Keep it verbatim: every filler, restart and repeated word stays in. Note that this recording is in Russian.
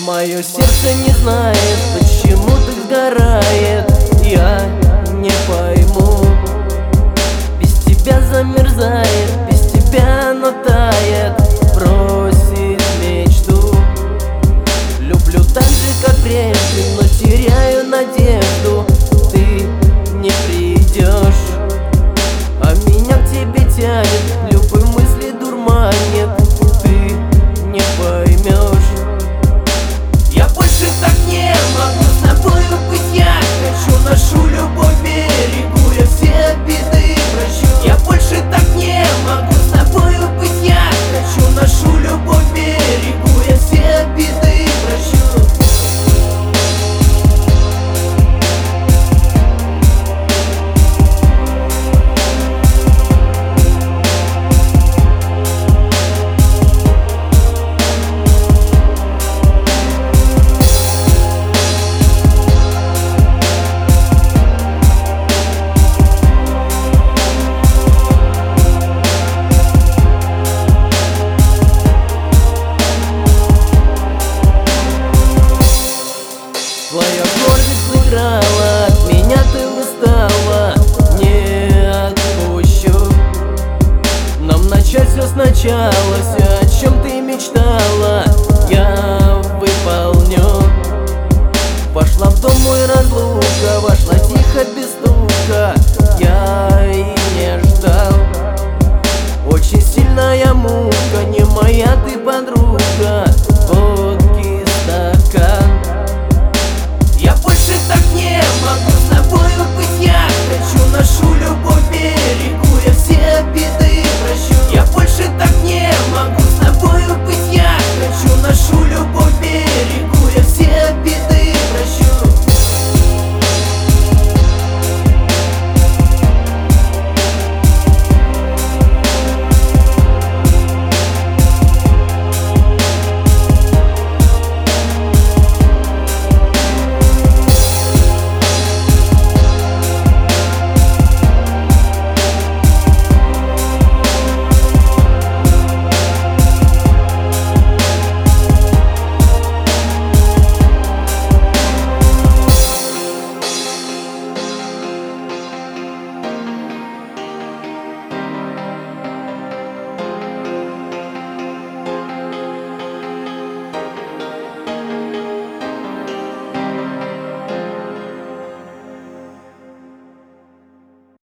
Мое сердце не знает, почему так сгорает. Я не пойму. Без тебя замерзает, без тебя оно тает, просит мечту. Люблю так же, как прежде, но теряю надежду. Ты не придешь, а меня к тебе тянет, любые мысли дурманят. Ты не поймешь. Я больше так не могу с тобою быть, я хочу нашу любовь берегу, я все беды прощу. Я больше так не могу с тобою быть, я хочу нашу любовь берегу, я все беды прощу. Твоя гордость выиграла, от меня ты устала, не отпущу. Нам начать все сначала.